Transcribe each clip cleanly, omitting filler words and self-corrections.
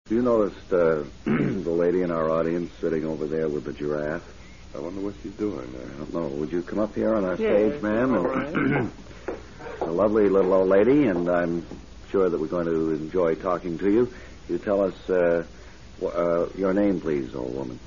You noticed the lady in our audience sitting over there with the giraffe? I wonder what she's doing there. I don't know. Would you come up here on our Yes, stage, ma'am? all right. A lovely little old lady, and I'm sure that we're going to enjoy talking to you. You tell us your name, please, old woman.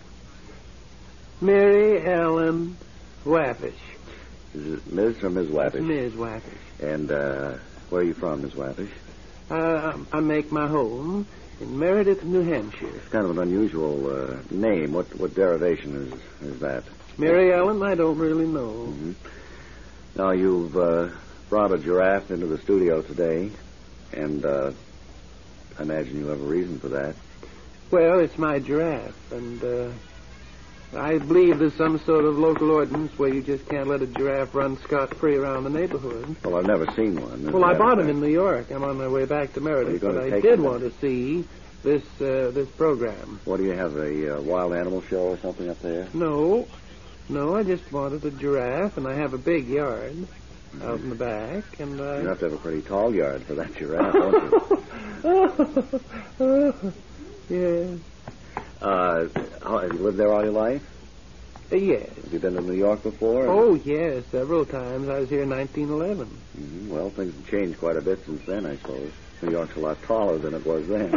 Mary Ellen Wappish. Is it Ms. or Ms. Wappish? Ms. Wappish. And where are you from, Ms. Wappish? I make my home in Meredith, New Hampshire. It's kind of an unusual name. What derivation is that? Mary Ellen, I don't really know. Mm-hmm. Now, you've brought a giraffe into the studio today, and I imagine you have a reason for that. Well, it's my giraffe, and I believe there's some sort of local ordinance where you just can't let a giraffe run scot-free around the neighborhood. Well, I've never seen one. Well, I bought him in New York. I'm on my way back to Meredith, but I did want to see this program. What, do you have, a wild animal show or something up there? No, I just wanted a giraffe, and I have a big yard out in the back, and You have to have a pretty tall yard for that giraffe, don't you? Yes. Have you lived there all your life? Yes. Have you been to New York before? Oh, yes, several times. I was here in 1911. Mm-hmm. Well, things have changed quite a bit since then, I suppose. New York's a lot taller than it was then.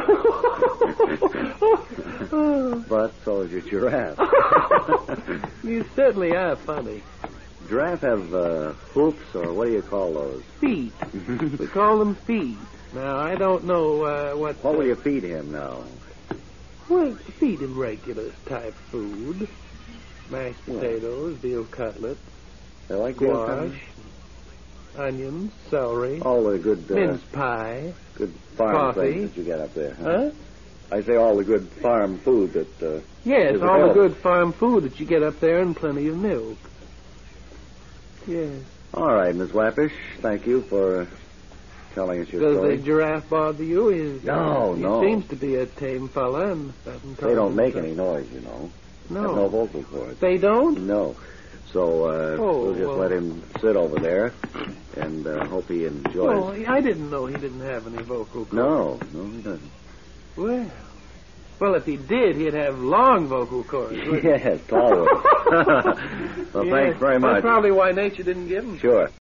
But so is your giraffe. You certainly are funny. Giraffe have hooves, or what do you call those? Feet. We call them feet. Now, I don't know what... What will you feed him now? Well, feed him regular type food. Mashed potatoes, veal cutlets, They like squash, onions, celery, all the good mince pie, good farm coffee. things that you get up there. Huh? I say all the good farm food that Yes, is all the available. good farm food that you get up there and plenty of milk. Yes. All right, Miss Wappish, thank you for telling us your Does story. the giraffe bother you? No. He seems to be a tame fella and doesn't They don't cause make himself- any noise, you know. No. Have no vocal cords. They don't? No. So we'll just well. let him sit over there and hope he enjoys. Oh, I didn't know he didn't have any vocal cords. No, he doesn't. Well, if he did, he'd have long vocal cords. Yes, tall ones. Well, Yes, thanks very much. That's probably why nature didn't give him. Sure.